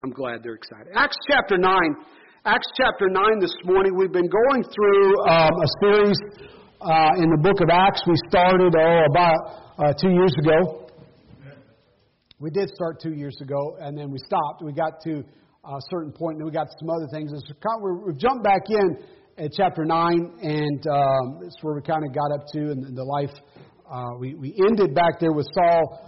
I'm glad they're excited. Acts chapter 9. Acts chapter 9 this morning. We've been going through a series in the book of Acts. We started about 2 years ago. We did start 2 years ago, and then we stopped. We got to a certain point, and then we got to some other things. We've jumped back in at chapter 9, and it's where we kind of got up to in the life. We ended back there with Saul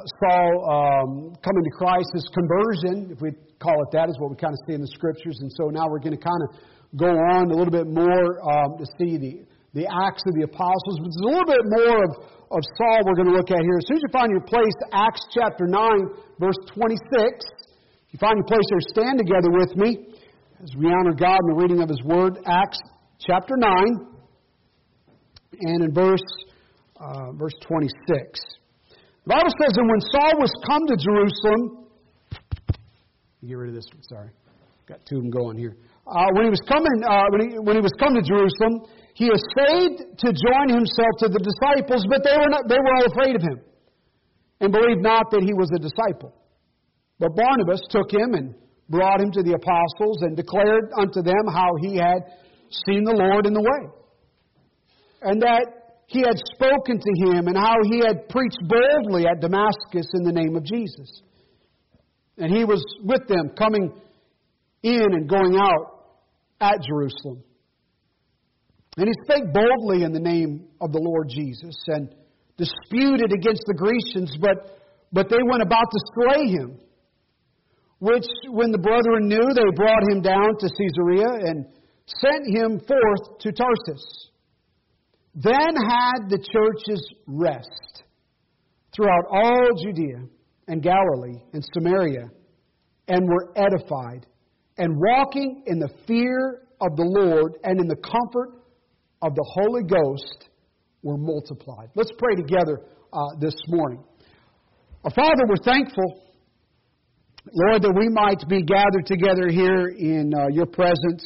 coming to Christ. His conversion, if we call it that, is what we kind of see in the Scriptures. And so now we're going to kind of go on a little bit more to see the Acts of the Apostles. But there's a little bit more of Saul we're going to look at here. As soon as you find your place, Acts chapter 9, verse 26. If you find your place there, stand together with me as we honor God in the reading of His Word. Acts chapter 9, and in verse 26. The Bible says, and when Saul was come to Jerusalem, get rid of this one, sorry. Got two of them going here. When he was come to Jerusalem, he essayed to join himself to the disciples, but they were all afraid of him, and believed not that he was a disciple. But Barnabas took him and brought him to the apostles, and declared unto them how he had seen the Lord in the way, and that he had spoken to him, and how he had preached boldly at Damascus in the name of Jesus. And he was with them, coming in and going out at Jerusalem. And he spake boldly in the name of the Lord Jesus, and disputed against the Grecians, but they went about to slay him. Which, when the brethren knew, they brought him down to Caesarea, and sent him forth to Tarsus. Then had the churches rest throughout all Judea and Galilee and Samaria, and were edified, and walking in the fear of the Lord and in the comfort of the Holy Ghost were multiplied. Let's pray together this morning. Our Father, we're thankful, Lord, that we might be gathered together here in Your presence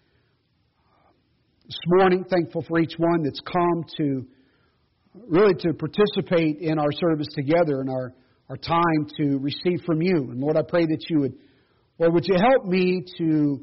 this morning. Thankful for each one that's come to participate in our service together and our time to receive from You. And Lord, I pray that You would You help me to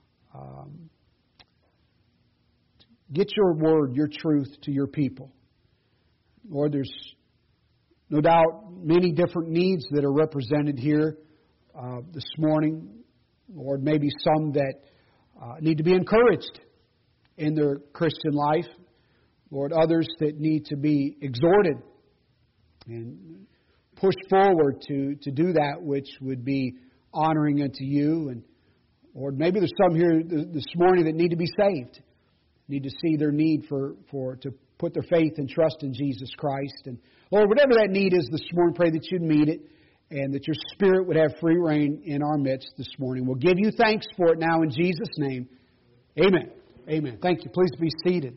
get Your word, Your truth to Your people. Lord, there's no doubt many different needs that are represented here this morning. Lord, maybe some that need to be encouraged in their Christian life. Lord, others that need to be exhorted and pushed forward to do that which would be honoring unto You. And Lord, maybe there's some here this morning that need to be saved, need to see their need to put their faith and trust in Jesus Christ. And Lord, whatever that need is this morning, pray that You'd meet it, and that Your Spirit would have free reign in our midst this morning. We'll give You thanks for it now in Jesus' name. Amen. Amen. Thank you. Please be seated.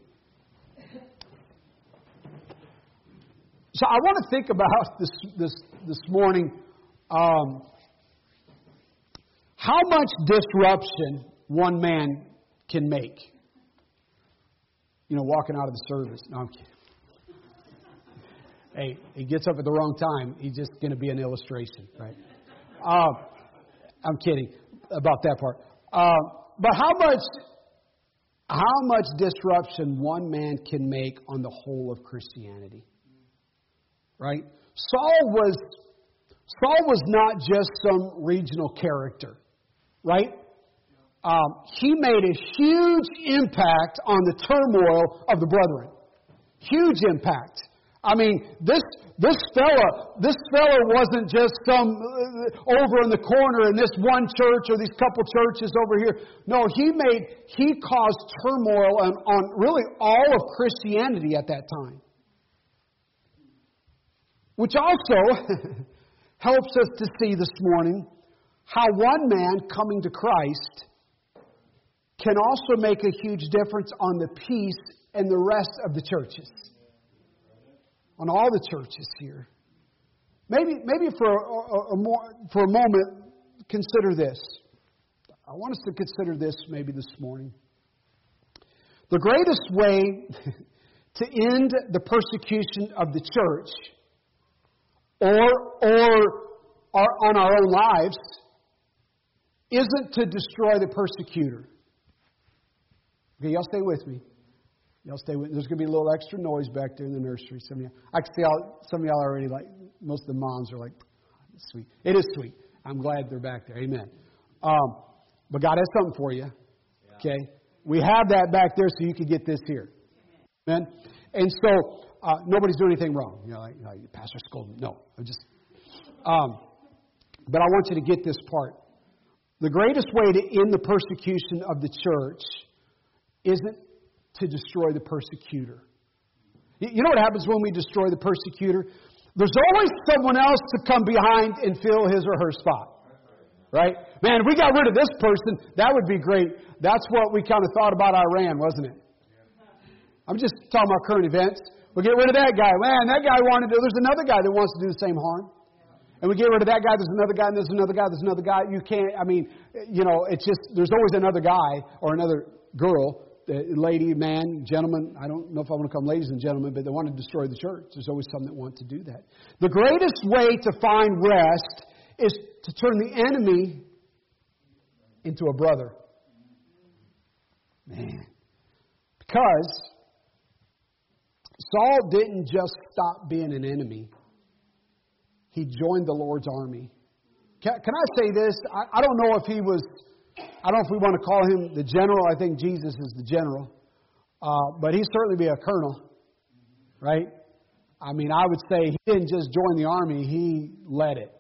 So I want to think about this morning, how much disruption one man can make. You know, walking out of the service. No, I'm kidding. Hey, he gets up at the wrong time. He's just going to be an illustration, right? I'm kidding about that part. But how much disruption one man can make on the whole of Christianity, right? Saul was not just some regional character, right? He made a huge impact on the turmoil of the brethren. Huge impact. I mean, this fella wasn't just some over in the corner in this one church or these couple churches over here. No, he caused turmoil on really all of Christianity at that time. Which also helps us to see this morning how one man coming to Christ can also make a huge difference on the peace and the rest of the churches. On all the churches here. Maybe for a moment, consider this. I want us to consider this maybe this morning. The greatest way to end the persecution of the church or on our own lives isn't to destroy the persecutor. Okay, y'all stay with me. Y'all stay with me. There's going to be a little extra noise back there in the nursery. Some of y'all, I can see some of y'all are already like, most of the moms are like, it's sweet. It is sweet. I'm glad they're back there. Amen. But God has something for you. Okay? We have that back there so you can get this here. Amen? And so, nobody's doing anything wrong. You know, like Pastor scolded. No. I'm just... but I want you to get this part. The greatest way to end the persecution of the church isn't to destroy the persecutor. You know what happens when we destroy the persecutor? There's always someone else to come behind and fill his or her spot. Right? Man, if we got rid of this person, that would be great. That's what we kind of thought about Iran, wasn't it? I'm just talking about current events. We'll get rid of that guy. Man, that guy wanted to... There's another guy that wants to do the same harm. And we get rid of that guy, there's another guy, and there's another guy, there's another guy. You can't... I mean, you know, it's just... There's always another guy or another girl, lady, man, gentleman. I don't know if I want to call them ladies and gentlemen, but they want to destroy the church. There's always some that want to do that. The greatest way to find rest is to turn the enemy into a brother. Man. Because Saul didn't just stop being an enemy. He joined the Lord's army. Can I say this? I don't know if he was... I don't know if we want to call him the general. I think Jesus is the general. But he'd certainly be a colonel. Right? I mean, I would say he didn't just join the army. He led it.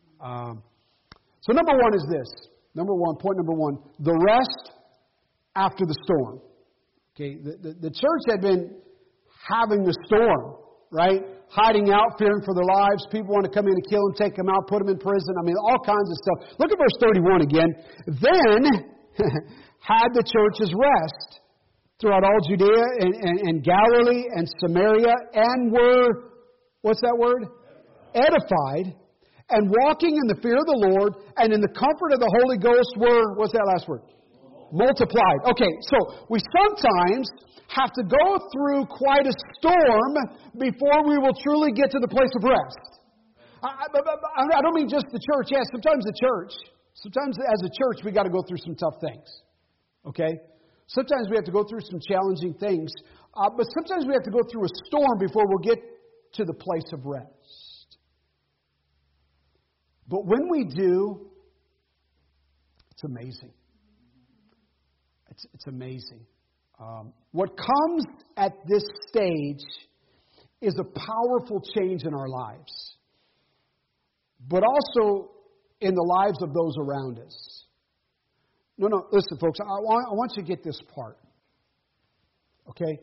So number one is this. Point number one. The rest after the storm. Okay, the church had been having the storm, right? Hiding out, fearing for their lives. People want to come in and kill them, take them out, put them in prison. I mean, all kinds of stuff. Look at verse 31 again. Then had the churches rest throughout all Judea and Galilee and Samaria, and were, what's that word? Edified. And walking in the fear of the Lord and in the comfort of the Holy Ghost were, what's that last word? Multiplied. Okay, so we sometimes have to go through quite a storm before we will truly get to the place of rest. I don't mean just the church. Yes, sometimes the church. Sometimes as a church we got to go through some tough things. Okay? Sometimes we have to go through some challenging things. But sometimes we have to go through a storm before we'll get to the place of rest. But when we do, it's amazing. It's amazing. What comes at this stage is a powerful change in our lives, but also in the lives of those around us. No, listen, folks, I want you to get this part. Okay?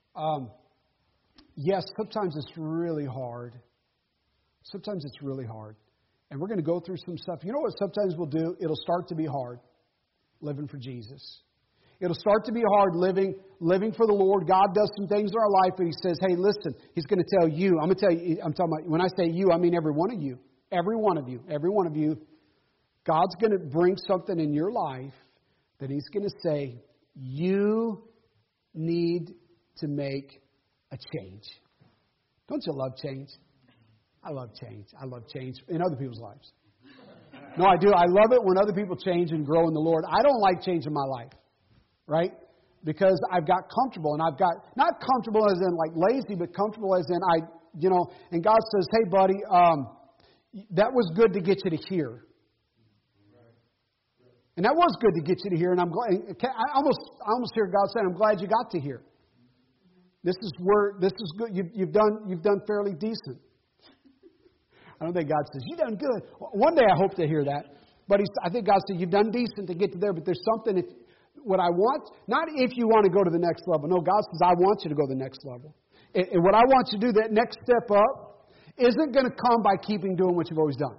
Yes, sometimes it's really hard. Sometimes it's really hard. And we're going to go through some stuff. You know what sometimes we'll do? It'll start to be hard living for Jesus. It'll start to be hard living for the Lord. God does some things in our life, and He says, hey, listen, He's going to tell you. I'm talking about, when I say you, I mean every one of you. Every one of you. Every one of you. God's going to bring something in your life that He's going to say, you need to make a change. Don't you love change? I love change. I love change in other people's lives. No, I do. I love it when other people change and grow in the Lord. I don't like change in my life. Right? Because I've got comfortable, and I've got, not comfortable as in like lazy, but comfortable as in and God says, hey buddy, that was good to get you to here. And that was good to get you to here, and I'm glad, I almost hear God saying, I'm glad you got to here. This is good. You've done fairly decent. I don't think God says, you done good. One day I hope to hear that. But I think God said, you've done decent to get to there, but there's something, what I want, not if you want to go to the next level. No, God says, I want you to go to the next level. And what I want you to do, that next step up, isn't going to come by doing what you've always done.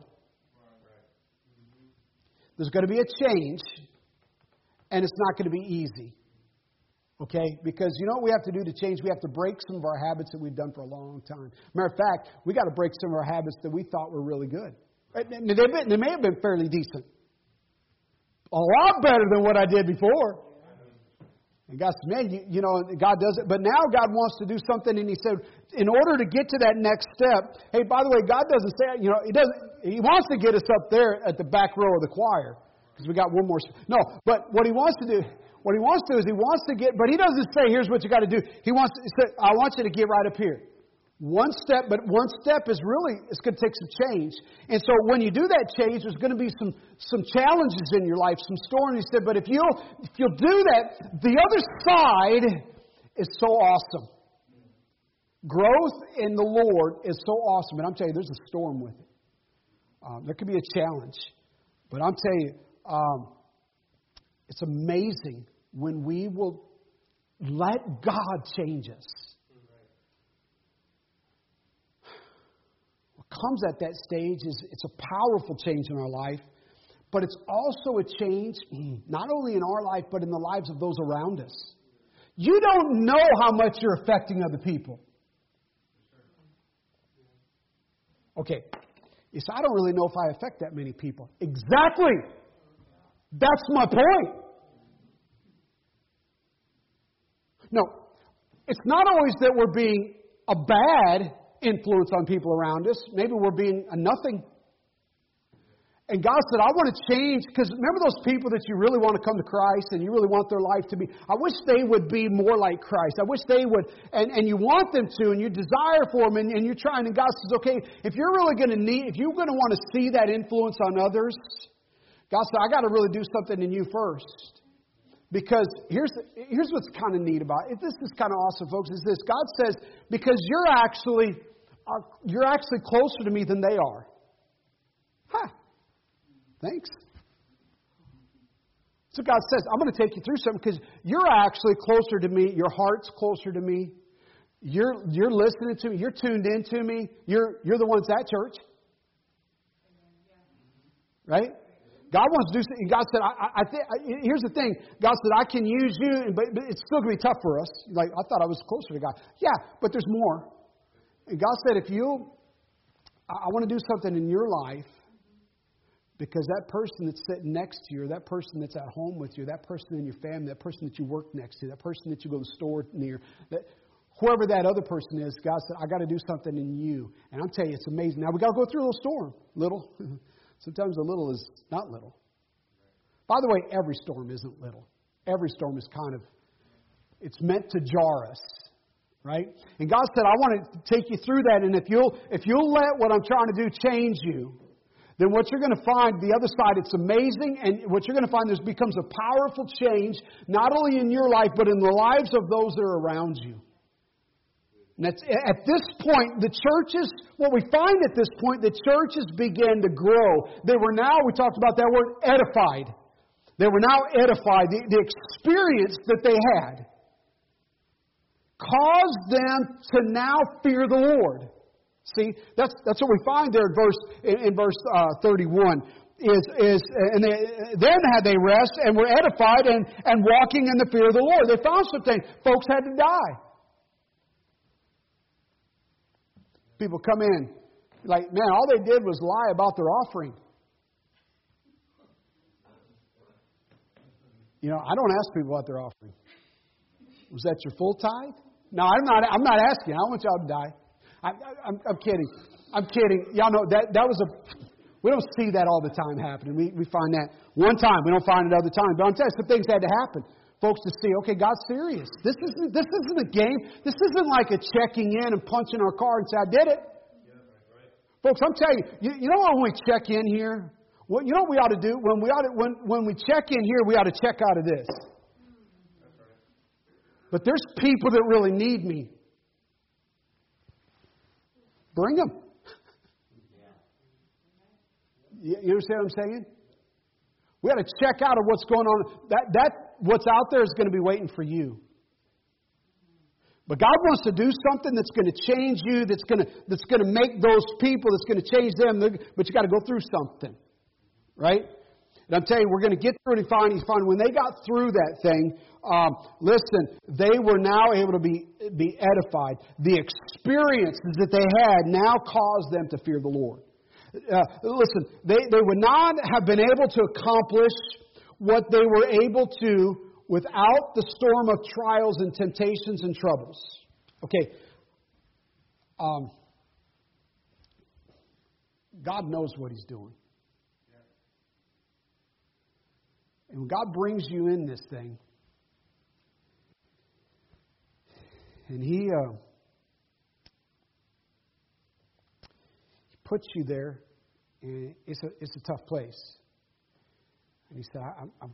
There's going to be a change, and it's not going to be easy. Okay? Because you know what we have to do to change? We have to break some of our habits that we've done for a long time. Matter of fact, we got to break some of our habits that we thought were really good. Right? They may have been fairly decent. A lot better than what I did before. And God said, man, God does it. But now God wants to do something, and He said, in order to get to that next step, hey, by the way, God doesn't say, He wants to get us up there at the back row of the choir. Because we got one more. No, but what he wants to do is he wants to get, but he doesn't say, here's what you got to do. He said, I want you to get right up here. One step, but one step is really, it's going to take some change. And so when you do that change, there's going to be some challenges in your life, some storms. He said, but if you'll do that, the other side is so awesome. Growth in the Lord is so awesome. And I'm telling you, there's a storm with it. There could be a challenge. But I'm telling you, it's amazing when we will let God change us. What comes at that stage is it's a powerful change in our life, but it's also a change not only in our life, but in the lives of those around us. You don't know how much you're affecting other people. Okay, you say, I don't really know if I affect that many people. Exactly. That's my point. No, it's not always that we're being a bad influence on people around us. Maybe we're being a nothing. And God said, I want to change, because remember those people that you really want to come to Christ and you really want their life to be, I wish they would be more like Christ. I wish they would, and you want them to, and you desire for them, and you're trying, and God says, okay, if you're really going to if you're going to want to see that influence on others, God said, I got to really do something in you first. Because here's what's kind of neat about it. This is kind of awesome, folks, is this. God says, because you're actually closer to me than they are. Huh. Thanks. So God says, I'm going to take you through something because you're actually closer to me. Your heart's closer to me. You're listening to me. You're tuned into me. You're the ones at church. Right? God wants to do something. God said, here's the thing. God said, I can use you, but it's still going to be tough for us. Like, I thought I was closer to God. Yeah, but there's more. And God said, I want to do something in your life. Because that person that's sitting next to you, or that person that's at home with you, that person in your family, that person that you work next to, that person that you go to the store near, whoever that other person is, God said, I got to do something in you. And I'm telling you, it's amazing. Now, we got to go through a little storm. Little. Sometimes a little is not little. By the way, every storm isn't little. Every storm is it's meant to jar us. Right? And God said, I want to take you through that. And if you'll let what I'm trying to do change you, then what you're going to find, the other side, it's amazing, and what you're going to find, there becomes a powerful change, not only in your life, but in the lives of those that are around you. And at this point, what we find at this point, the churches began to grow. They were now, we talked about that word, edified. They were now edified. The experience that they had caused them to now fear the Lord. See, that's what we find there in verse 31. And then had they rest and were edified and walking in the fear of the Lord. They found something. Folks had to die. People come in like, man, all they did was lie about their offering. You know, I don't ask people about their offering. Was that your full tithe? No, I'm not asking. I don't want y'all to die. I'm kidding. I'm kidding. Y'all know that was we don't see that all the time happening. We find that one time. We don't find it other times. But I'm telling you, some things had to happen. Folks to see, okay, God's serious. This isn't a game. This isn't like a checking in and punching our card and say, I did it. Yeah, right. Folks, I'm telling you, you know what, when we check in here? Well, you know what we ought to do? When we check in here, we ought to check out of this. That's right. But there's people that really need me. Bring them. You understand what I'm saying? We got to check out of what's going on. That what's out there is going to be waiting for you. But God wants to do something that's going to change you, that's going to make those people, that's going to change them. But you got to go through something, right? And I'm telling you, we're going to get through it and find when they got through that thing, listen, they were now able to be edified. The experiences that they had now caused them to fear the Lord. Listen, they would not have been able to accomplish what they were able to without the storm of trials and temptations and troubles. Okay. God knows what He's doing. And when God brings you in this thing, and He puts you there, and it's a tough place. And He said, I've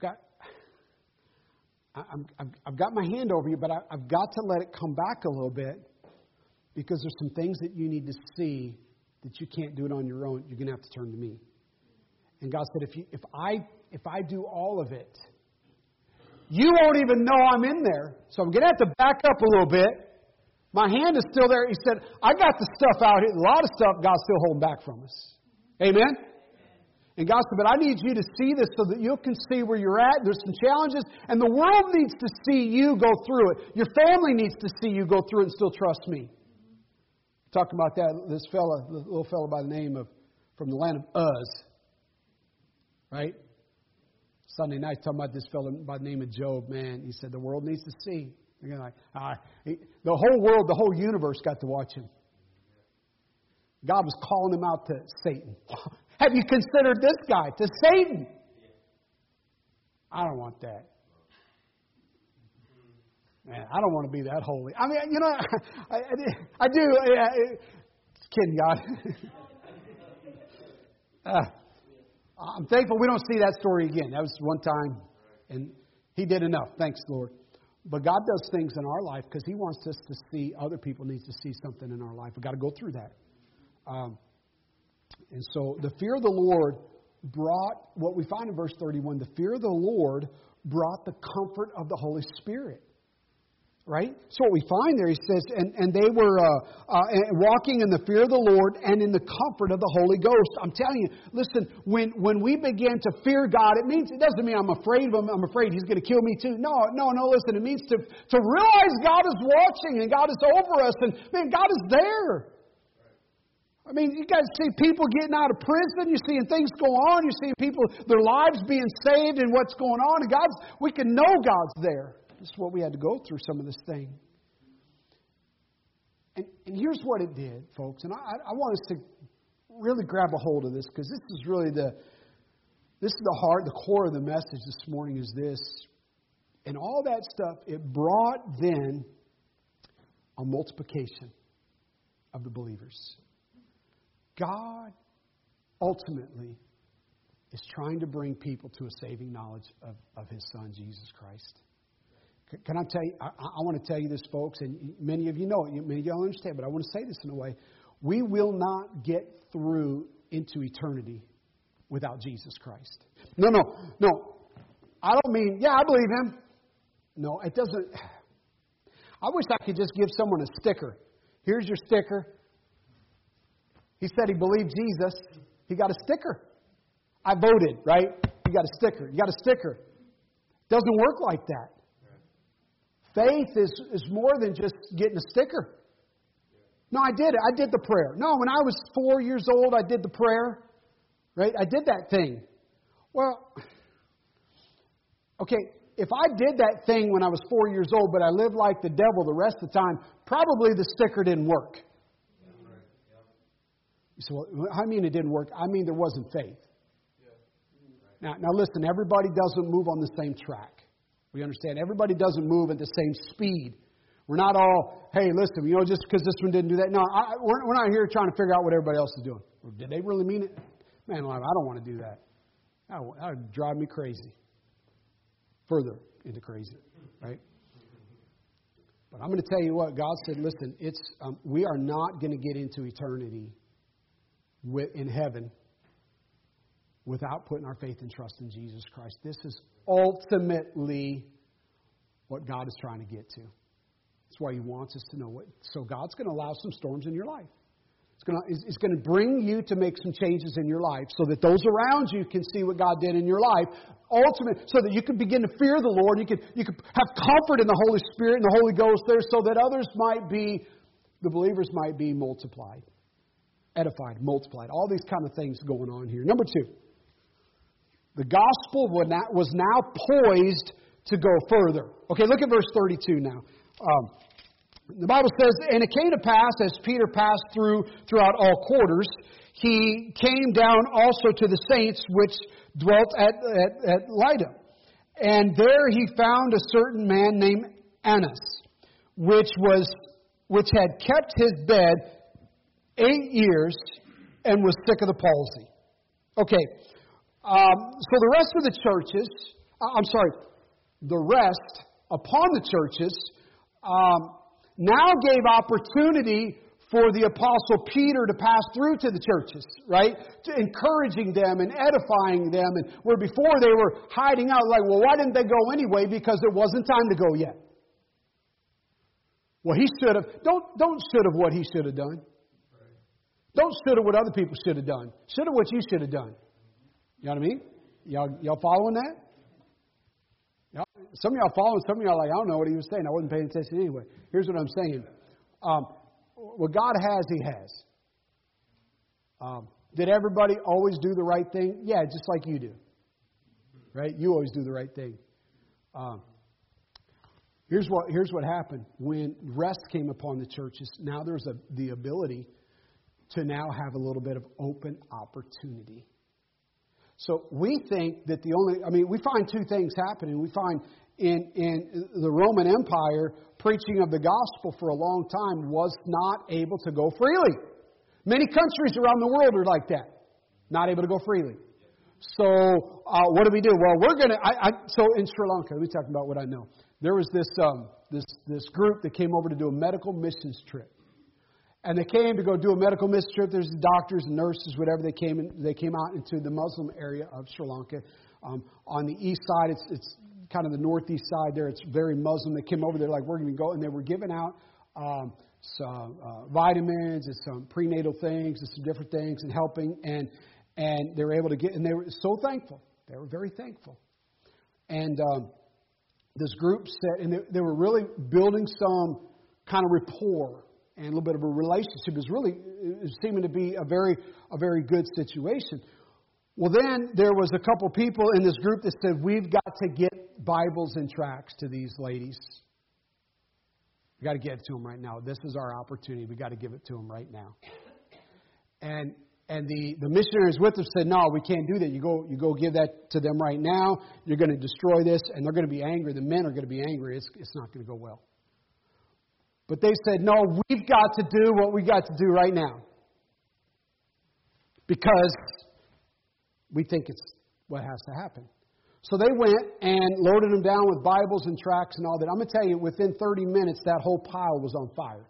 got my hand over you, but I've got to let it come back a little bit, because there's some things that you need to see that you can't do it on your own. You're going to have to turn to me. And God said, if I do all of it, you won't even know I'm in there. So I'm going to have to back up a little bit. My hand is still there. He said, I got the stuff out here. A lot of stuff God's still holding back from us. Amen? And God said, but I need you to see this so that you can see where you're at. There's some challenges. And the world needs to see you go through it. Your family needs to see you go through it and still trust me. Talking about that, this little fella by the name of, from the land of Uz. Right? Sunday night, talking about this fellow by the name of Job, man. He said, the world needs to see. You're like, the whole world, the whole universe got to watch him. God was calling him out to Satan. Have you considered this guy? To Satan. I don't want that. Man, I don't want to be that holy. I mean, you know, I do. Just kidding, God. I'm thankful we don't see that story again. That was one time, and He did enough. Thanks, Lord. But God does things in our life because He wants us to see, other people need to see something in our life. We've got to go through that. And so the fear of the Lord brought, what we find in verse 31, the fear of the Lord brought the comfort of the Holy Spirit. Right? So what we find there, he says, and they were walking in the fear of the Lord and in the comfort of the Holy Ghost. I'm telling you, listen, when we begin to fear God, it doesn't mean I'm afraid of Him. I'm afraid He's going to kill me too. No, listen, it means to realize God is watching and God is over us, and man, God is there. I mean, you guys see people getting out of prison. You're seeing things go on. You're seeing people, their lives being saved and what's going on. And we can know God's there. This is what we had to go through, some of this thing. And here's what it did, folks. And I want us to really grab a hold of this, because this is really the heart, the core of the message this morning is this. And all that stuff, it brought then a multiplication of the believers. God ultimately is trying to bring people to a saving knowledge of His Son, Jesus Christ. Can I tell you, I want to tell you this, folks, and many of you know it, many of you don't understand, but I want to say this in a way. We will not get through into eternity without Jesus Christ. No. I don't mean, yeah, I believe Him. No, it doesn't. I wish I could just give someone a sticker. Here's your sticker. He said he believed Jesus. He got a sticker. I voted, right? You got a sticker. You got a sticker. Doesn't work like that. Faith is more than just getting a sticker. No, I did it. I did the prayer. No, when I was 4 years old, I did the prayer. Right? I did that thing. Well, okay, if I did that thing when I was 4 years old, but I lived like the devil the rest of the time, probably the sticker didn't work. You say, well, I mean it didn't work. I mean there wasn't faith. Now listen, everybody doesn't move on the same track. We understand everybody doesn't move at the same speed. We're not all, hey, listen, just because this one didn't do that. No, we're not here trying to figure out what everybody else is doing. Did they really mean it? Man, I don't want to do that. That would drive me crazy. Further into crazy, right? But I'm going to tell you what, God said, listen, we are not going to get into eternity in heaven without putting our faith and trust in Jesus Christ. This is ultimately what God is trying to get to. That's why He wants us to know what. So God's going to allow some storms in your life. It's going to bring you to make some changes in your life so that those around you can see what God did in your life. Ultimately, so that you can begin to fear the Lord. You can have comfort in the Holy Spirit and the Holy Ghost there, so that the believers might be multiplied, edified, multiplied. All these kind of things going on here. Number 2. The gospel was now poised to go further. Okay, look at verse 32 now. The Bible says, and it came to pass, as Peter passed throughout all quarters, he came down also to the saints which dwelt at Lydda. And there he found a certain man named Annas, which had kept his bed 8 years and was sick of the palsy. Okay, so the rest of the churches, the rest upon the churches now gave opportunity for the Apostle Peter to pass through to the churches, right? To encouraging them and edifying them. And where before they were hiding out, like, well, why didn't they go anyway? Because it wasn't time to go yet. Well, he should have. Don't should have what he should have done. Don't should have what other people should have done. Should have what you should have done. You know what I mean? Y'all following that? Some of y'all following, some of y'all like, I don't know what he was saying. I wasn't paying attention anyway. Here's what I'm saying. What God has, He has. Did everybody always do the right thing? Yeah, just like you do. Right? You always do the right thing. Here's what happened. When rest came upon the churches, now there's the ability to now have a little bit of open opportunity. So we think that we find two things happening. We find in the Roman Empire, preaching of the gospel for a long time was not able to go freely. Many countries around the world are like that. Not able to go freely. So what do we do? Well, we're going to... So in Sri Lanka, let me talk about what I know. There was this group that came over to do a medical missions trip. And they came to go do a medical missions trip. There's doctors and nurses, whatever. They came out into the Muslim area of Sri Lanka. On the east side, it's kind of the northeast side there. It's very Muslim. They came over there like, we're going to go. And they were giving out some vitamins and some prenatal things and some different things and helping. And they were able to get, and they were so thankful. They were very thankful. And this group said, and they were really building some kind of rapport and a little bit of a relationship. It was seeming to be a very good situation. Well, then there was a couple people in this group that said, we've got to get Bibles and tracts to these ladies. We've got to give it to them right now. This is our opportunity. We've got to give it to them right now. And the missionaries with them said, no, we can't do that. You go give that to them right now. You're going to destroy this, and they're going to be angry. The men are going to be angry. It's not going to go well. But they said, no, we've got to do what we got to do right now. Because we think it's what has to happen. So they went and loaded them down with Bibles and tracts and all that. I'm going to tell you, within 30 minutes, that whole pile was on fire.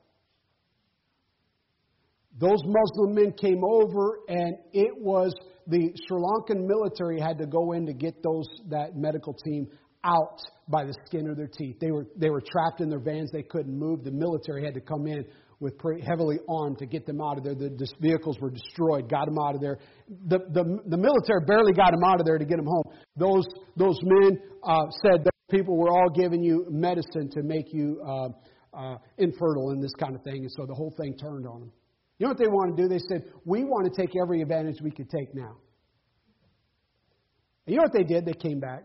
Those Muslim men came over, and it was the Sri Lankan military had to go in to get that medical team out by the skin of their teeth. They were trapped in their vans. They couldn't move. The military had to come in with heavily armed to get them out of there. The vehicles were destroyed, got them out of there. The military barely got them out of there to get them home. Those men said those people were all giving you medicine to make you infertile and this kind of thing. And so the whole thing turned on them. You know what they want to do? They said, we want to take every advantage we could take now. And you know what they did? They came back.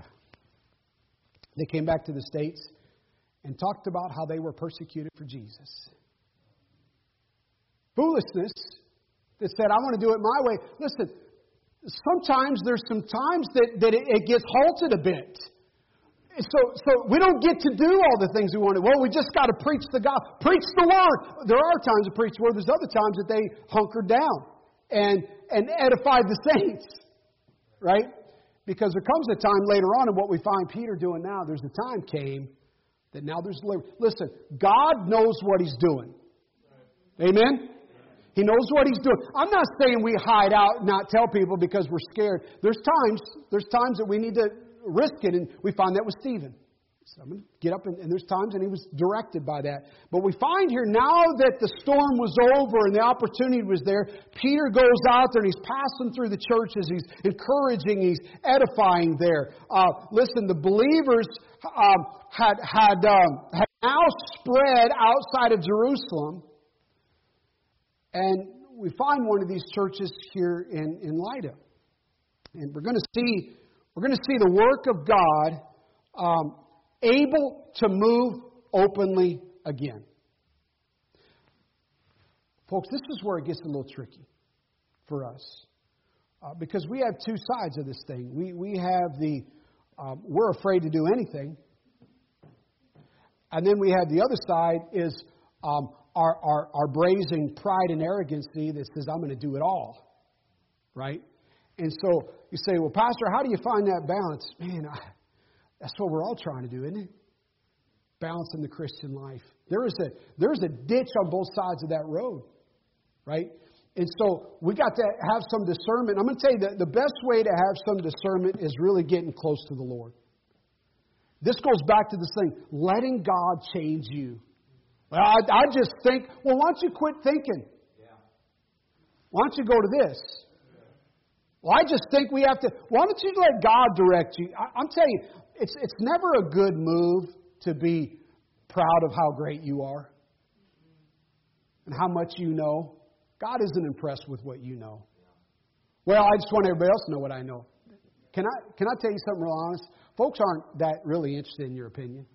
They came back to the States and talked about how they were persecuted for Jesus. Foolishness that said, I want to do it my way. Listen, sometimes there's some times that it gets halted a bit. So we don't get to do all the things we want to. Well, we just got to preach the gospel, preach the word. There are times to preach the word. There's other times that they hunkered down and edified the saints, right? Because there comes a time later on, and what we find Peter doing now, there's a time came that now there's deliverance. Listen, God knows what He's doing. Amen? He knows what He's doing. I'm not saying we hide out and not tell people because we're scared. There's times that we need to risk it, and we find that with Stephen. So I'm going to get up, and there's times, and he was directed by that. But we find here, now that the storm was over and the opportunity was there, Peter goes out there, and he's passing through the churches. He's encouraging, he's edifying there. Listen, the believers had now spread outside of Jerusalem. And we find one of these churches here in Lydda. And we're going to see the work of God able to move openly again. Folks, this is where it gets a little tricky for us. Because we have two sides of this thing. We have the we're afraid to do anything. And then we have the other side is our brazen pride and arrogancy that says, I'm going to do it all. Right? And so you say, well, Pastor, how do you find that balance? Man, that's what we're all trying to do, isn't it? Balance in the Christian life. There's a ditch on both sides of that road. Right? And so we got to have some discernment. I'm going to tell you that the best way to have some discernment is really getting close to the Lord. This goes back to this thing, letting God change you. Well, I just think, well, why don't you quit thinking? Why don't you go to this? Well, I just think we have to. Why don't you let God direct you? I'm telling you, it's never a good move to be proud of how great you are and how much you know. God isn't impressed with what you know. Well, I just want everybody else to know what I know. Can I tell you something real honest? Folks aren't that really interested in your opinion.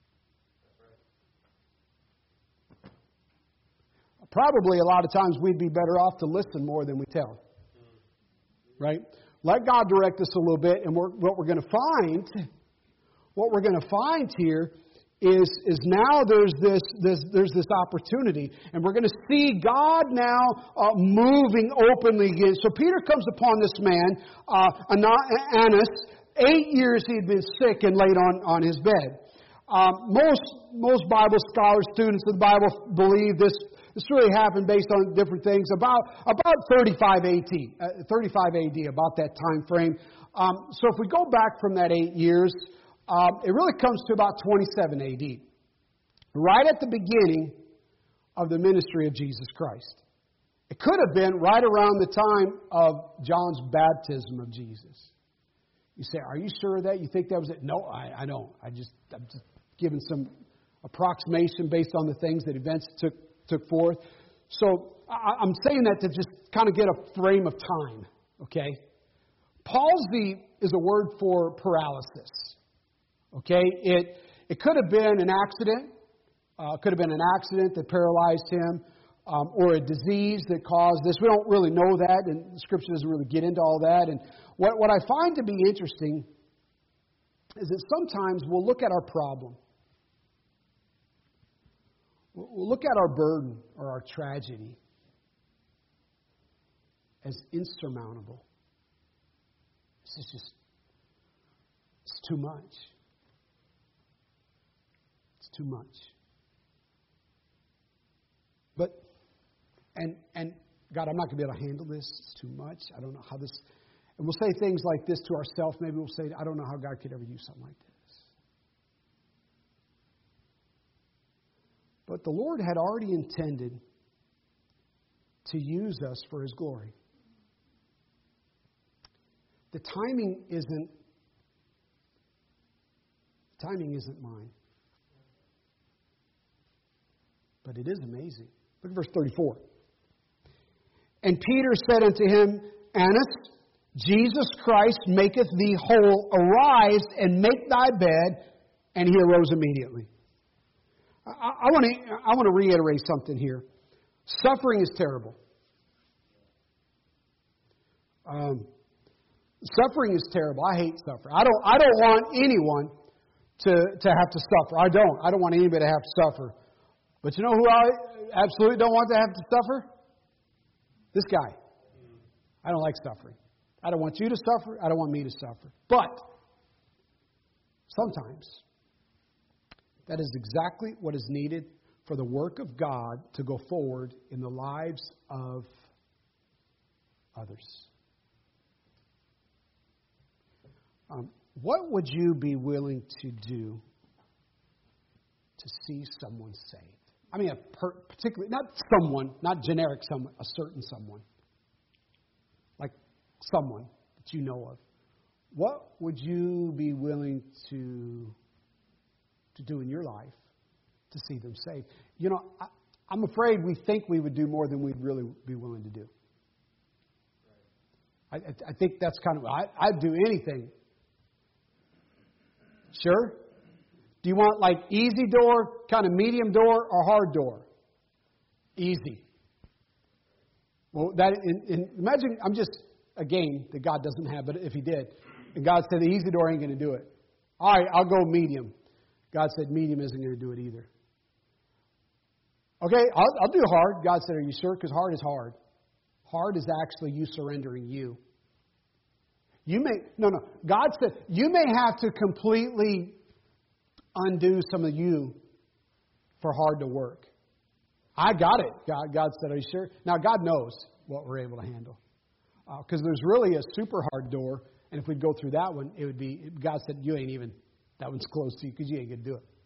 Probably a lot of times we'd be better off to listen more than we tell. Right? Let God direct us a little bit, and what we're going to find here is now there's this opportunity, and we're going to see God now moving openly again. So Peter comes upon this man, Ananias. 8 years he had been sick and laid on his bed. Most Bible scholars, students of the Bible, believe this really happened based on different things about 35 AD, about that time frame. So if we go back from that 8 years, it really comes to about 27 AD, right at the beginning of the ministry of Jesus Christ. It could have been right around the time of John's baptism of Jesus. You say, are you sure of that? You think that was it? No, I don't. I'm just giving some approximation based on the things that events took forth. So I'm saying that to just kind of get a frame of time, okay? Palsy is a word for paralysis, okay? It could have been an accident. Could have been an accident that paralyzed him, or a disease that caused this. We don't really know that, and Scripture doesn't really get into all that. And what I find to be interesting is that sometimes we'll look at our problem. We'll look at our burden or our tragedy as insurmountable. It's too much. It's too much. But, and God, I'm not going to be able to handle this. It's too much. I don't know how this. And we'll say things like this to ourselves. Maybe we'll say, I don't know how God could ever use something like this. But the Lord had already intended to use us for His glory. The timing isn't mine. But it is amazing. Look at verse 34. And Peter said unto him, Ananias, Jesus Christ maketh thee whole. Arise and make thy bed. And he arose immediately. I want to reiterate something here. Suffering is terrible. Suffering is terrible. I hate suffering. I don't want anyone to have to suffer. I don't want anybody to have to suffer. But you know who I absolutely don't want to have to suffer? This guy. I don't like suffering. I don't want you to suffer. I don't want me to suffer. But sometimes that is exactly what is needed for the work of God to go forward in the lives of others. What would you be willing to do to see someone saved? I mean, particularly, not someone, not generic someone, a certain someone. Like someone that you know of. What would you be willing to do in your life to see them saved? You know, I'm afraid we think we would do more than we'd really be willing to do. I think that's kind of, I'd do anything. Sure? Do you want like easy door, kind of medium door, or hard door? Easy. Well, imagine, I'm just a game that God doesn't have, but if He did, and God said the easy door ain't going to do it. All right, I'll go medium. God said medium isn't going to do it either. Okay, I'll do hard. God said, are you sure? Because hard is hard. Hard is actually you surrendering you. God said, you may have to completely undo some of you for hard to work. I got it. God said, are you sure? Now, God knows what we're able to handle. Because there's really a super hard door, and if we'd go through that one, it would be, God said, you ain't even, that one's closed to you because you ain't going to do it.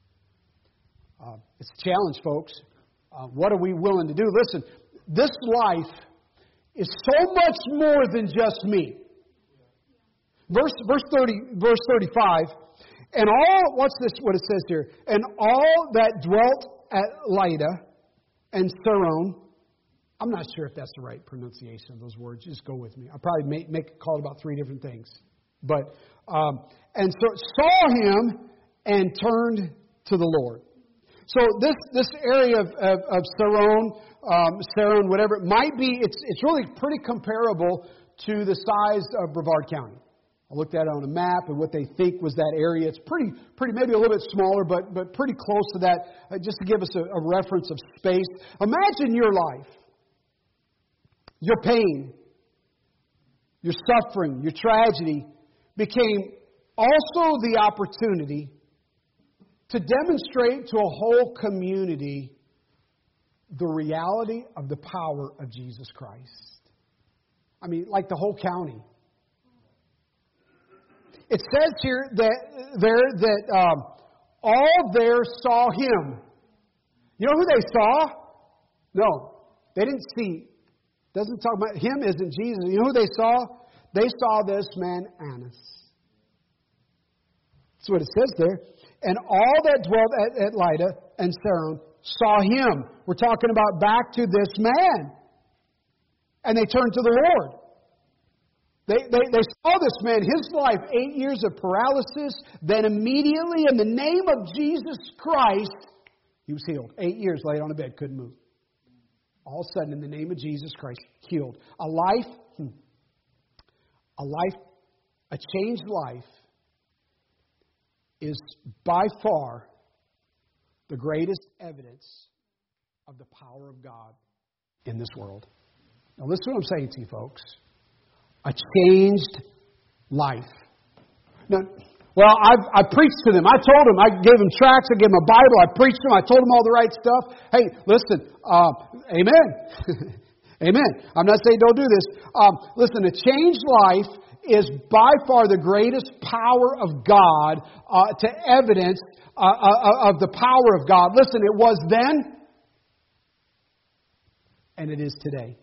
It's a challenge, folks. What are we willing to do? Listen, this life is so much more than just me. Verse 35, and all, what's this, what it says here? And all that dwelt at Lydda and Saron, I'm not sure if that's the right pronunciation of those words. Just go with me. I'll probably make a call about 3 different things. But, and so saw him and turned to the Lord. So this area of Saron, whatever it might be, it's really pretty comparable to the size of Brevard County. I looked at it on a map and what they think was that area. It's pretty, maybe a little bit smaller, but pretty close to that, just to give us a reference of space. Imagine your life, your pain, your suffering, your tragedy became also the opportunity to demonstrate to a whole community the reality of the power of Jesus Christ. I mean, like the whole county. It says here that all there saw him. You know who they saw? No, they didn't see. Doesn't talk about him. Isn't Jesus? You know who they saw? They saw this man Annas. That's what it says there. And all that dwelt at Lydda and Saron saw him. We're talking about back to this man. And they turned to the Lord. They saw this man, his life, 8 years of paralysis. Then immediately in the name of Jesus Christ, he was healed. 8 years laid on a bed, couldn't move. All of a sudden, in the name of Jesus Christ, healed. A changed life is by far the greatest evidence of the power of God in this world. Now listen to what I'm saying to you, folks. A changed life. Now, well, I preached to them. I told them. I gave them tracts. I gave them a Bible. I preached to them. I told them all the right stuff. Hey, listen. Amen. Amen. I'm not saying don't do this. Listen, a changed life is by far the greatest power of God to evidence of the power of God. Listen, it was then and it is today.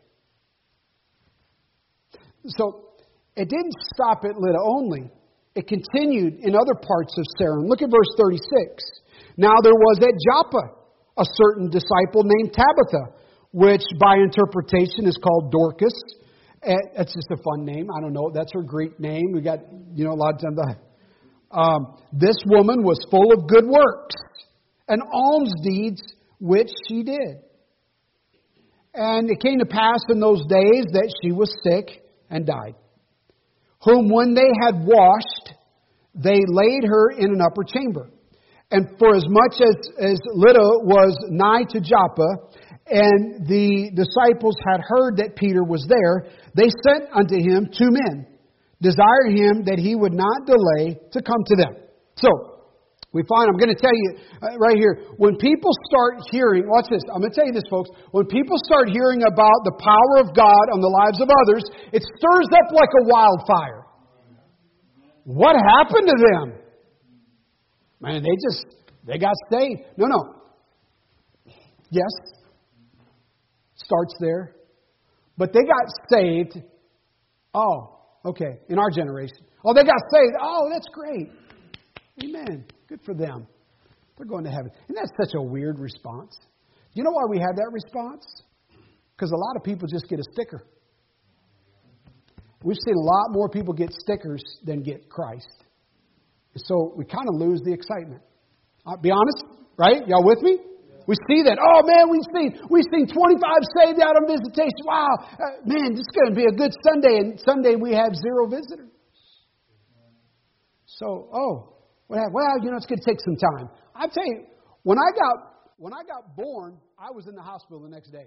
So it didn't stop at Lydda only. It continued in other parts of Saron. Look at verse 36. Now there was at Joppa a certain disciple named Tabitha, which by interpretation is called Dorcas. That's just a fun name. I don't know. That's her Greek name. We got, a lot of times. This woman was full of good works and alms deeds, which she did. And it came to pass in those days that she was sick and died. Whom when they had washed, they laid her in an upper chamber. And for as much as Lydda was nigh to Joppa, and the disciples had heard that Peter was there, they sent unto him 2 men, desiring him that he would not delay to come to them. So, we find, I'm going to tell you right here, when people start hearing, watch this, I'm going to tell you this, folks. When people start hearing about the power of God on the lives of others, it stirs up like a wildfire. What happened to them? Man, they got saved. No. Yes, starts there. But they got saved. Oh, okay, in our generation. Oh, they got saved. Oh, that's great. Amen. Good for them. They're going to heaven. And that's such a weird response. You know why we have that response? Because a lot of people just get a sticker. We've seen a lot more people get stickers than get Christ. So we kind of lose the excitement. I'll be honest, right? Y'all with me? We see that. Oh, man, we've seen 25 saved out on visitation. Wow. Man, this is going to be a good Sunday. And Sunday we have 0 visitors. So, Well, it's going to take some time. I tell you, when I got born, I was in the hospital the next day.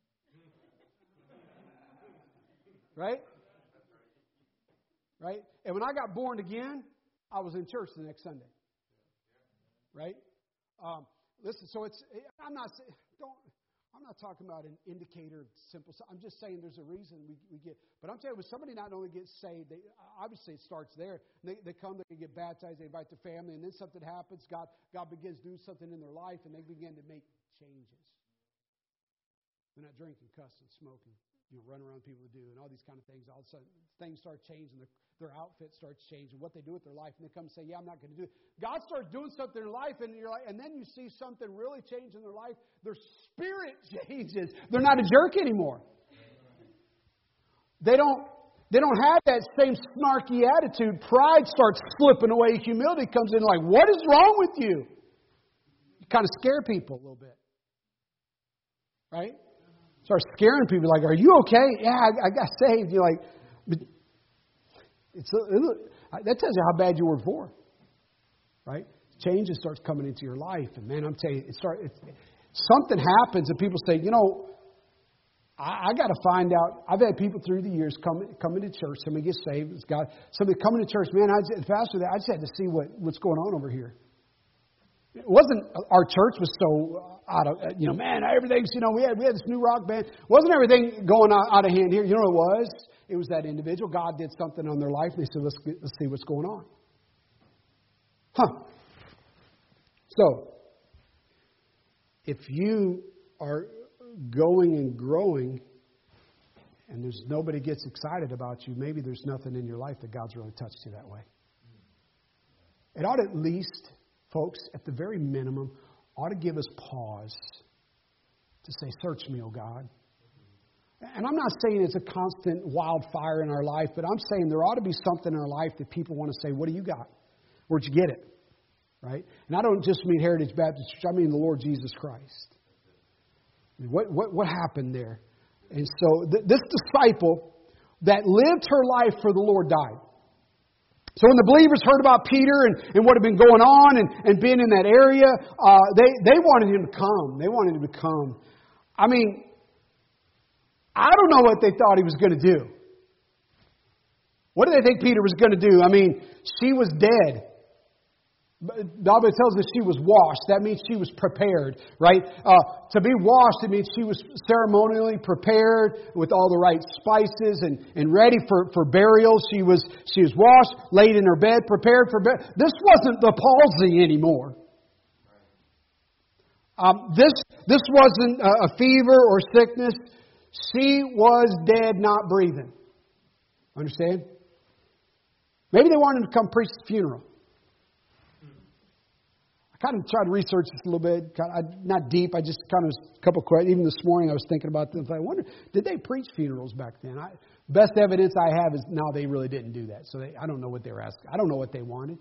Right? Right? And when I got born again, I was in church the next Sunday. Right? Listen, so I'm not talking about an indicator of simple stuff. I'm just saying there's a reason we get. But I'm telling you, when somebody not only gets saved, obviously it starts there. They come, they get baptized, they invite their family, and then something happens. God begins to do something in their life, and they begin to make changes. They're not drinking, cussing, smoking, run around people to do, and all these kind of things. All of a sudden, things start changing. Their outfit starts changing. What they do with their life, and they come and say, "Yeah, I'm not going to do it." God starts doing something in their life, and you're like, and then you see something really change in their life. Their spirit changes. They're not a jerk anymore. They don't have that same snarky attitude. Pride starts slipping away. Humility comes in. Like, what is wrong with you? You kind of scare people a little bit, right? Start scaring people. Like, are you okay? Yeah, I got saved. You're like, that tells you how bad you were before, right? Changes starts coming into your life, and man, I'm telling you, something happens, and people say, I got to find out. I've had people through the years coming to church. Somebody gets saved. Somebody coming to church. Man, Pastor, I just had to see what's going on over here. It wasn't our church was so out of, man, everything's, we had this new rock band. Wasn't everything going out of hand here? You know what it was? It was that individual. God did something on their life, and they said, let's see what's going on. So, if you are going and growing, and there's nobody gets excited about you, maybe there's nothing in your life that God's really touched you that way. It ought at least, folks, at the very minimum, ought to give us pause to say, search me, O God. And I'm not saying it's a constant wildfire in our life, but I'm saying there ought to be something in our life that people want to say, what do you got? Where'd you get it? Right? And I don't just mean Heritage Baptist Church, I mean the Lord Jesus Christ. What happened there? And so this disciple that lived her life for the Lord died. So when the believers heard about Peter and what had been going on and being in that area, they wanted him to come. They wanted him to come. I mean, I don't know what they thought he was going to do. What did they think Peter was going to do? I mean, she was dead. The Bible tells us she was washed. That means she was prepared, right? To be washed, it means she was ceremonially prepared with all the right spices and ready for burial. She was washed, laid in her bed, prepared for burial. This wasn't the palsy anymore. This wasn't a fever or sickness. She was dead, not breathing. Understand? Maybe they wanted to come preach the funeral. I kind of tried to research this a little bit. Not deep. I just kind of a couple of questions. Even this morning I was thinking about this. I wonder, did they preach funerals back then? Best evidence I have is no, they really didn't do that. So I don't know what they were asking. I don't know what they wanted.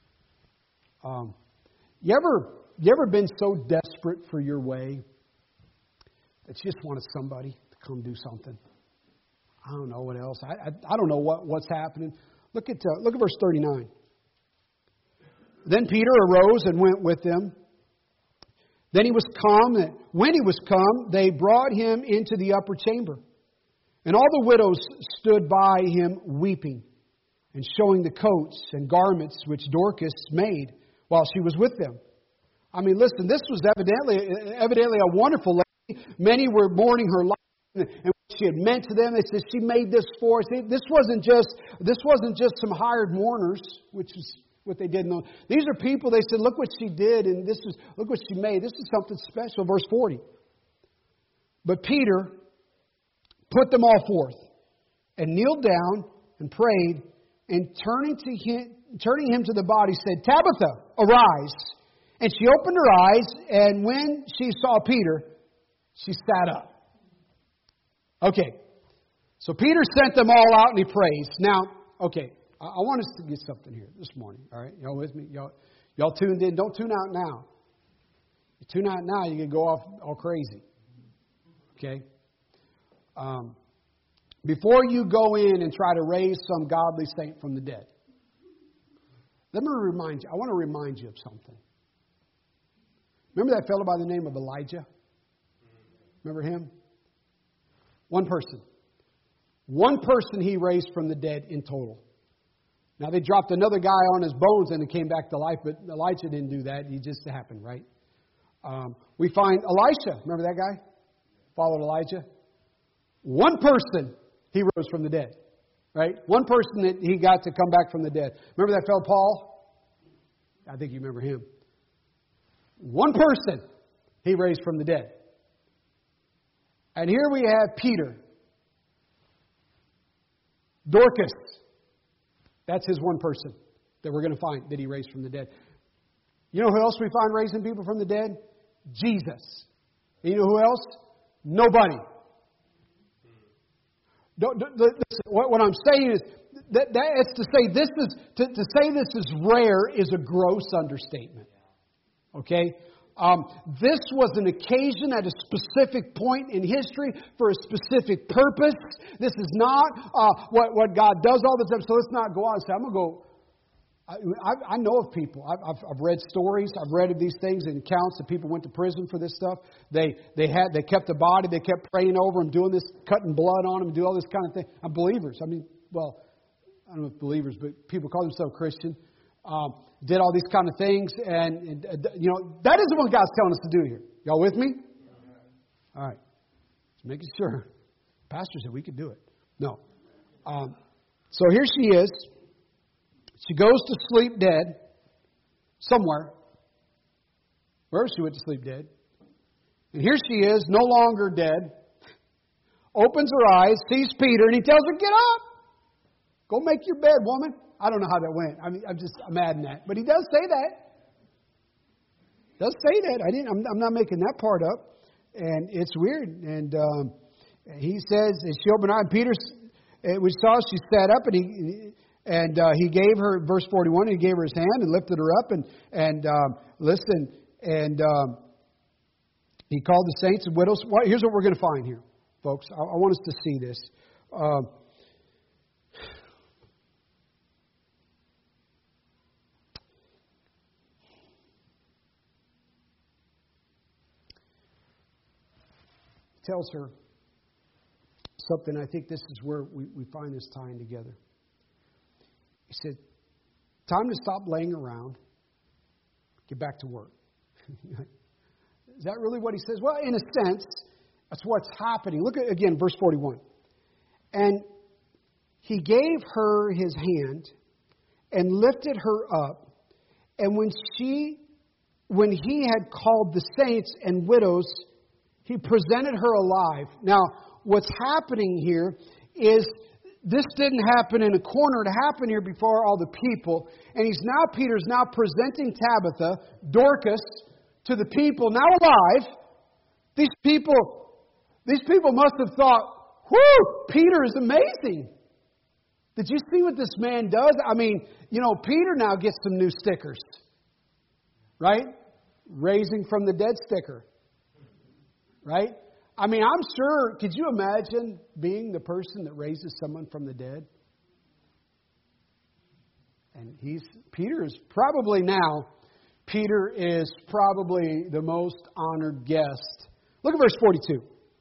You ever been so desperate for your way that you just wanted somebody to come do something? I don't know what else. I don't know what's happening. Look at verse 39. Then Peter arose and went with them. Then he was come. And when he was come, they brought him into the upper chamber. And all the widows stood by him weeping and showing the coats and garments which Dorcas made while she was with them. I mean, listen, this was evidently a wonderful lady. Many were mourning her life and what she had meant to them. They said, she made this for us. This wasn't just some hired mourners, which is what they did. These are people, they said, look what she did, and look what she made. This is something special. Verse 40. But Peter put them all forth and kneeled down and prayed, and turning him to the body, said, Tabitha, arise. And she opened her eyes, and when she saw Peter, she sat up. Okay. So Peter sent them all out, and he prays. Now, okay. I want us to get something here this morning. All right? Y'all with me? Y'all tuned in? Don't tune out now. You tune out now, you can go off all crazy. Okay? Before you go in and try to raise some godly saint from the dead. Let me remind you. I want to remind you of something. Remember that fellow by the name of Elijah? Remember him? One person. One person he raised from the dead in total. Now they dropped another guy on his bones and it came back to life, but Elijah didn't do that. It just happened, right? We find Elisha. Remember that guy? Followed Elijah. One person he rose from the dead. Right? One person that he got to come back from the dead. Remember that fellow Paul? I think you remember him. One person he raised from the dead. And here we have Peter. Dorcas. That's his one person that we're going to find that he raised from the dead. You know who else we find raising people from the dead? Jesus. And you know who else? Nobody. What I'm saying is that it's to say this is to say this is rare is a gross understatement. Okay, this was an occasion at a specific point in history for a specific purpose. This is not what God does all the time. So let's not go out and say, I'm going to go. I know of people. I've read stories. I've read of these things and accounts that people went to prison for this stuff. They kept the body. They kept praying over them, doing this, cutting blood on them, do all this kind of thing. Believers. I mean, well, I don't know if believers, but people call themselves Christian. Did all these kind of things, and you know that isn't what God's telling us to do here. Y'all with me? All right. Just making sure. Pastor said we could do it. No. So here she is. She goes to sleep dead somewhere. Where she went to sleep dead. And here she is, no longer dead. Opens her eyes, sees Peter, and he tells her, get up. Go make your bed, woman. I don't know how that went. I mean, I'm adding that. But he does say that. Does say that. I'm not making that part up. And it's weird. And he says, as she opened her eyes, Peter, we saw she sat up, and he gave her, verse 41, he gave her his hand and lifted her up and listen, and he called the saints and widows. Here's what we're going to find here, folks. I want us to see this. He tells her something. I think this is where we find this tying together. He said, time to stop laying around. Get back to work. Is that really what he says? Well, in a sense, that's what's happening. Look at, again, verse 41. And he gave her his hand and lifted her up. And when he had called the saints and widows, he presented her alive. Now, what's happening here is this didn't happen in a corner. It happened here before all the people. And Peter's now presenting Tabitha, Dorcas, to the people, now alive. These people must have thought, whoo, Peter is amazing. Did you see what this man does? I mean, you know, Peter now gets some new stickers. Right? Raising from the dead sticker. Right? I mean, I'm sure, could you imagine being the person that raises someone from the dead? And Peter is probably the most honored guest. Look at verse 42.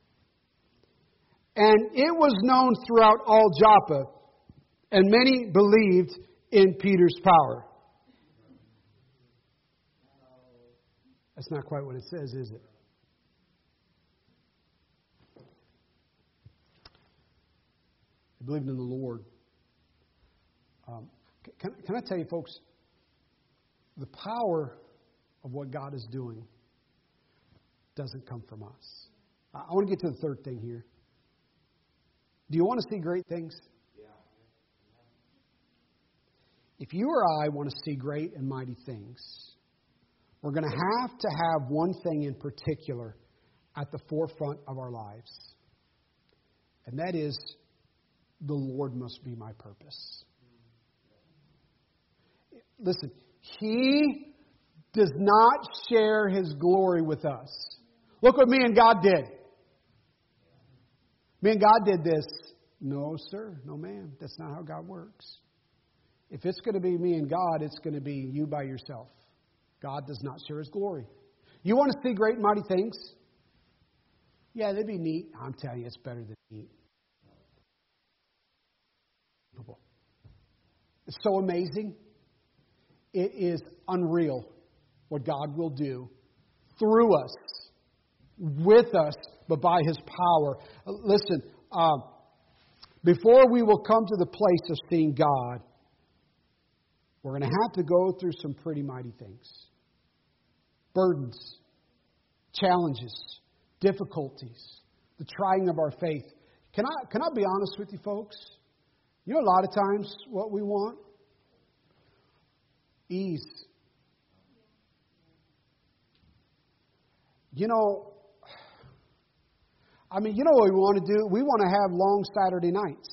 And it was known throughout all Joppa, and many believed in Peter's power. That's not quite what it says, is it? Believed in the Lord. Can I tell you, folks, the power of what God is doing doesn't come from us. I want to get to the third thing here. Do you want to see great things? Yeah. If you or I want to see great and mighty things, we're going to have one thing in particular at the forefront of our lives. And that is, the Lord must be my purpose. Listen, He does not share His glory with us. Look what me and God did. Me and God did this. No, sir. No, ma'am. That's not how God works. If it's going to be me and God, it's going to be you by yourself. God does not share His glory. You want to see great and mighty things? Yeah, that'd be neat. I'm telling you, it's better than neat. It's so amazing. It is unreal what God will do through us, with us, but by His power. Listen, before we will come to the place of seeing God, we're going to have to go through some pretty mighty things. Burdens, challenges, difficulties, the trying of our faith. Can I be honest with you folks? You know, a lot of times what we want? Ease. You know what we want to do? We want to have long Saturday nights.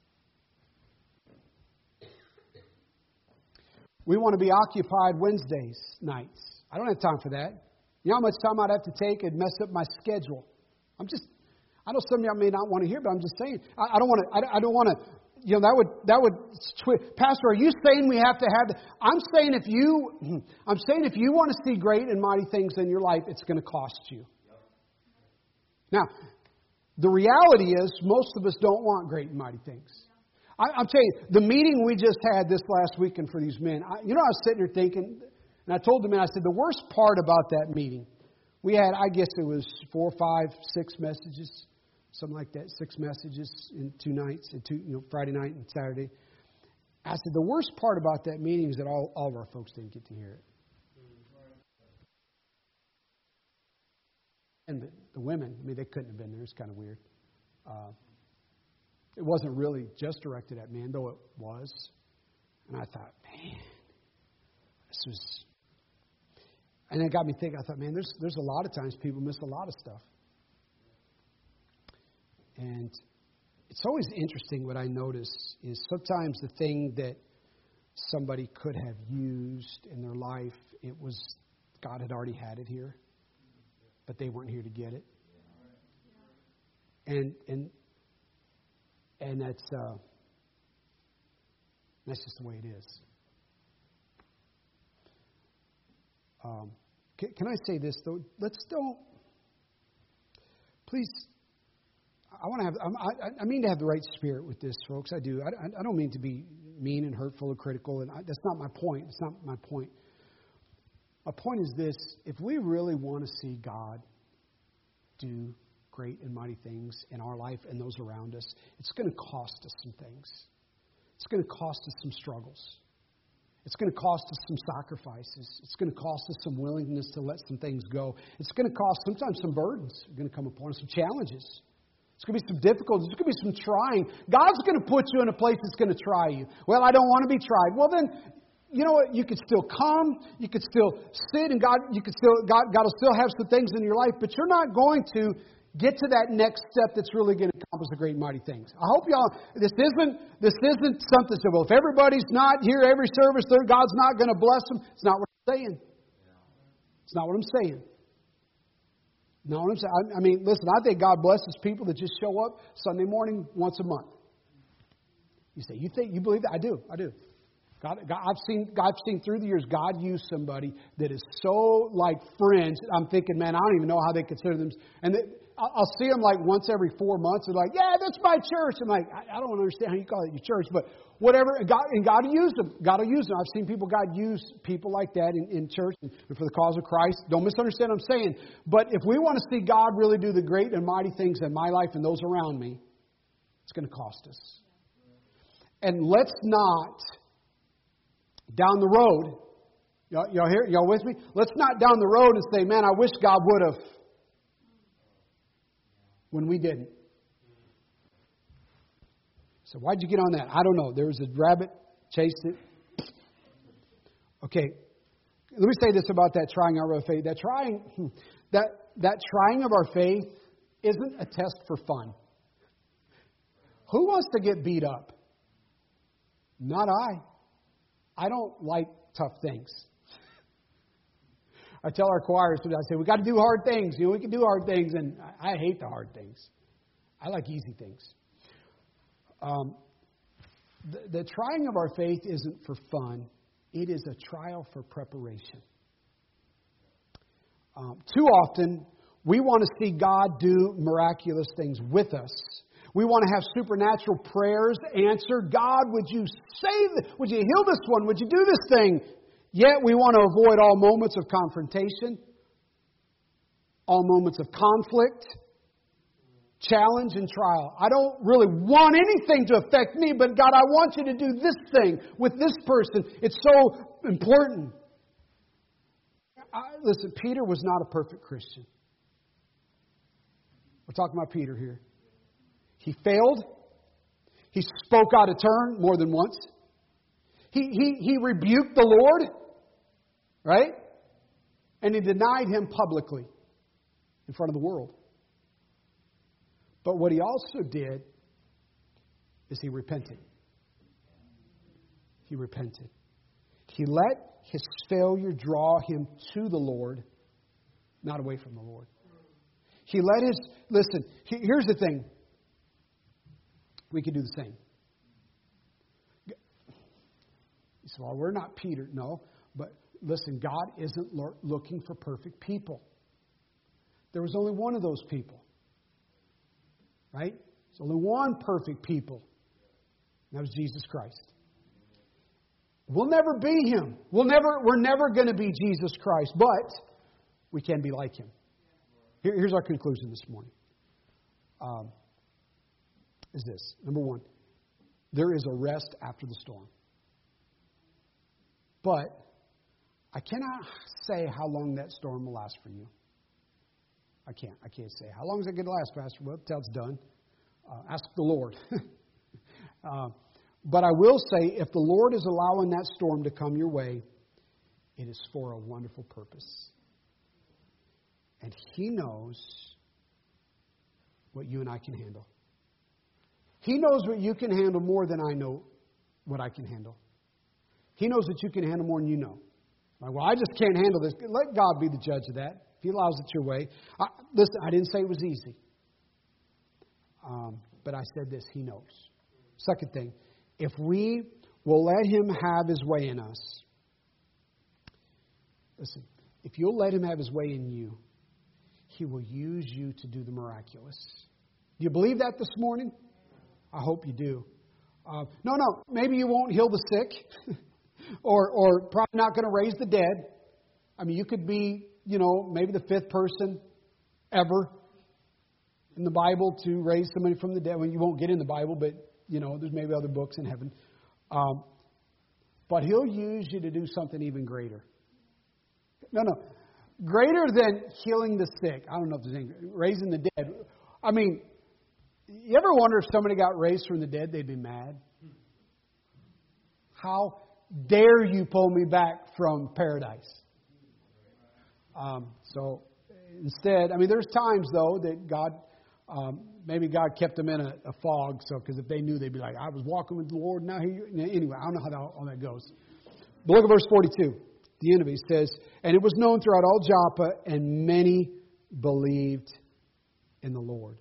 We want to be occupied Wednesdays nights. I don't have time for that. You know how much time I'd have to take and mess up my schedule? I know some of y'all may not want to hear, but I'm just saying. I don't want to. You know, that would. Pastor, are you saying we have to have? I'm saying if you want to see great and mighty things in your life, it's going to cost you. Now, the reality is, most of us don't want great and mighty things. I'm telling you, the meeting we just had this last weekend for these men. I was sitting there thinking, and I told the men, I said, the worst part about that meeting, we had, I guess it was 4, 5, 6 messages. Something like that, 6 messages in 2 nights, Friday night and Saturday. I said, the worst part about that meeting is that all of our folks didn't get to hear it. And the women, they couldn't have been there. It's kind of weird. It wasn't really just directed at men, though it was. And I thought, man, this was... And it got me thinking, I thought, man, there's a lot of times people miss a lot of stuff. And it's always interesting what I notice is sometimes the thing that somebody could have used in their life, it was God had already had it here, but they weren't here to get it. And that's just the way it is. Can I say this though? Please. I mean to have the right spirit with this, folks. I do. I don't mean to be mean and hurtful or critical, and that's not my point. It's not my point. My point is this: if we really want to see God do great and mighty things in our life and those around us, it's going to cost us some things. It's going to cost us some struggles. It's going to cost us some sacrifices. It's going to cost us some willingness to let some things go. It's going to cost sometimes some burdens are going to come upon us, some challenges. It's going to be some difficulties. It's going to be some trying. God's going to put you in a place that's going to try you. Well, I don't want to be tried. Well, then, you know what? You could still come. You could still sit, and God will still have some things in your life. But you're not going to get to that next step that's really going to accomplish the great and mighty things. I hope y'all. This isn't something that, well, if everybody's not here every service, God's not going to bless them. It's not what I'm saying. It's not what I'm saying. No, what I'm saying. I mean, listen, I think God blesses people that just show up Sunday morning once a month. You say, you believe that? I do. God, I've seen through the years, God used somebody that is so like friends. I'm thinking, man, I don't even know how they consider them. And I'll see them like once every 4 months. They're like, yeah, that's my church. I'm like, I don't understand how you call it your church, but whatever. And God will use them. God will use them. I've seen God use people like that in church and for the cause of Christ. Don't misunderstand what I'm saying. But if we want to see God really do the great and mighty things in my life and those around me, it's going to cost us. And let's not, down the road, y'all with me? Let's not down the road and say, man, I wish God would have, when we didn't. So why'd you get on that? I don't know. There was a rabbit, chased it. Okay, let me say this about that trying of our faith. That trying of our faith isn't a test for fun. Who wants to get beat up? Not I. I don't like tough things. I tell our choirs, I say, we got to do hard things. We can do hard things, and I hate the hard things. I like easy things. The trying of our faith isn't for fun. It is a trial for preparation. Too often, we want to see God do miraculous things with us. We want to have supernatural prayers answered. God, would you save? Would you heal this one? Would you do this thing? Yet we want to avoid all moments of confrontation, all moments of conflict, challenge, and trial. I don't really want anything to affect me, but God, I want you to do this thing with this person. It's so important. Listen, Peter was not a perfect Christian. We're talking about Peter here. He failed. He spoke out of turn more than once. He rebuked the Lord, right? And he denied Him publicly in front of the world. But what he also did is he repented. He repented. He let his failure draw him to the Lord, not away from the Lord. He let his... Listen, here's the thing. We can do the same. You say, well, we're not Peter. No, but listen, God isn't looking for perfect people. There was only one of those people. Right? There's only one perfect people. And that was Jesus Christ. We'll never be Him. We're never going to be Jesus Christ, but we can be like Him. Here's our conclusion this morning. Is this. Number one, there is a rest after the storm. But I cannot say how long that storm will last for you. I can't say. How long is it going to last, Pastor? Well, until it's done. Ask the Lord. But I will say, if the Lord is allowing that storm to come your way, it is for a wonderful purpose. And He knows what you and I can handle. He knows what you can handle more than I know what I can handle. He knows that you can handle more than you know. Like, well, I just can't handle this. Let God be the judge of that. If He allows it your way. Listen, I didn't say it was easy. But I said this, He knows. Second thing, if we will let Him have His way in us. Listen, if you'll let Him have His way in you, He will use you to do the miraculous. Do you believe that this morning? I hope you do. No, maybe you won't heal the sick. or probably not going to raise the dead. I mean, you could be, maybe the fifth person ever in the Bible to raise somebody from the dead. Well, you won't get in the Bible, but, there's maybe other books in heaven. But He'll use you to do something even greater. No. Greater than healing the sick. I don't know if there's anything. Raising the dead. I mean, you ever wonder if somebody got raised from the dead, they'd be mad? How dare you pull me back from paradise? So instead, there's times, though, that God, maybe God kept them in a fog. So, because if they knew, they'd be like, I was walking with the Lord. Now anyway, I don't know how all that goes. But look at verse 42. The end of it says, and it was known throughout all Joppa, and many believed in the Lord.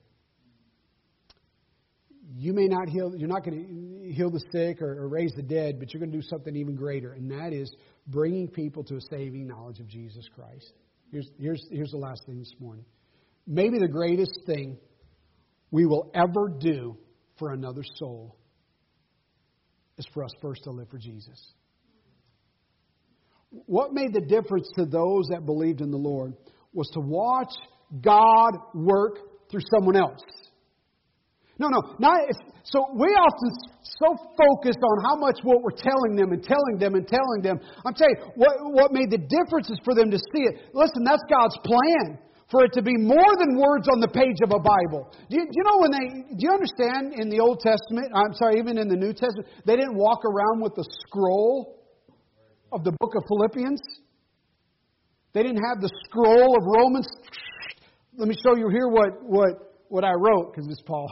You may not heal, you're not going to heal the sick or raise the dead, but you're going to do something even greater, and that is bringing people to a saving knowledge of Jesus Christ. Here's the last thing this morning. Maybe the greatest thing we will ever do for another soul is for us first to live for Jesus. What made the difference to those that believed in the Lord was to watch God work through someone else. No. So we often so focused on how much what we're telling them. I'm telling you, what made the difference is for them to see it. Listen, that's God's plan. For it to be more than words on the page of a Bible. Do you understand in the Old Testament, even in the New Testament, they didn't walk around with the scroll of the book of Philippians? They didn't have the scroll of Romans. Let me show you here what I wrote, because it's Paul.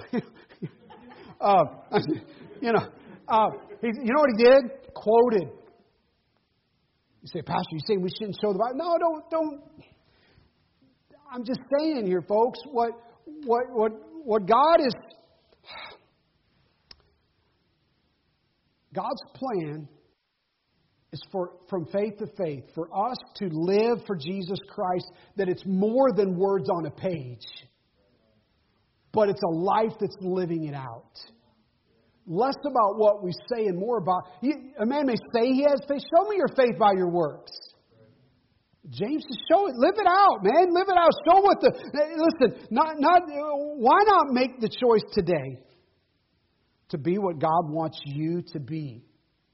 You know what he did? Quoted. You say, Pastor, you say we shouldn't show the Bible? No, don't. I'm just saying here, folks, what God is... God's plan is from faith to faith, for us to live for Jesus Christ, that it's more than words on a page, but it's a life that's living it out. Less about what we say and more about... A man may say he has faith. Show me your faith by your works. James says, show it. Live it out, man. Live it out. Show what the... Listen, why not make the choice today to be what God wants you to be?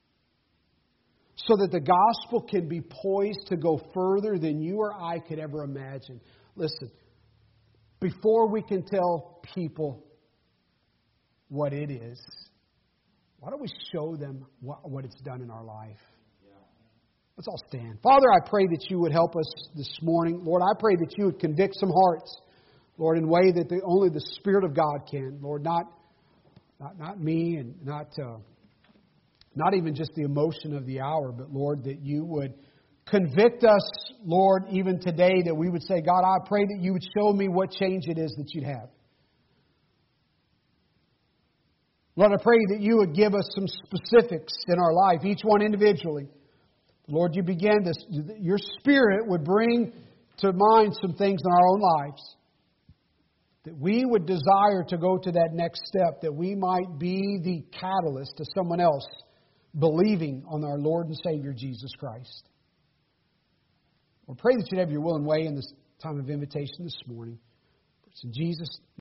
So that the gospel can be poised to go further than you or I could ever imagine. Listen, before we can tell people what it is, why don't we show them what it's done in our life? Let's all stand. Father, I pray that you would help us this morning. Lord, I pray that you would convict some hearts, Lord, in a way that only the Spirit of God can. Lord, not me and not even just the emotion of the hour, but Lord, that you would convict us, Lord, even today, that we would say, God, I pray that you would show me what change it is that you'd have. Lord, I pray that you would give us some specifics in our life, each one individually. Lord, you began this, your Spirit would bring to mind some things in our own lives, that we would desire to go to that next step, that we might be the catalyst to someone else believing on our Lord and Savior, Jesus Christ. We pray that you'd have your will and way in this time of invitation this morning. It's in Jesus'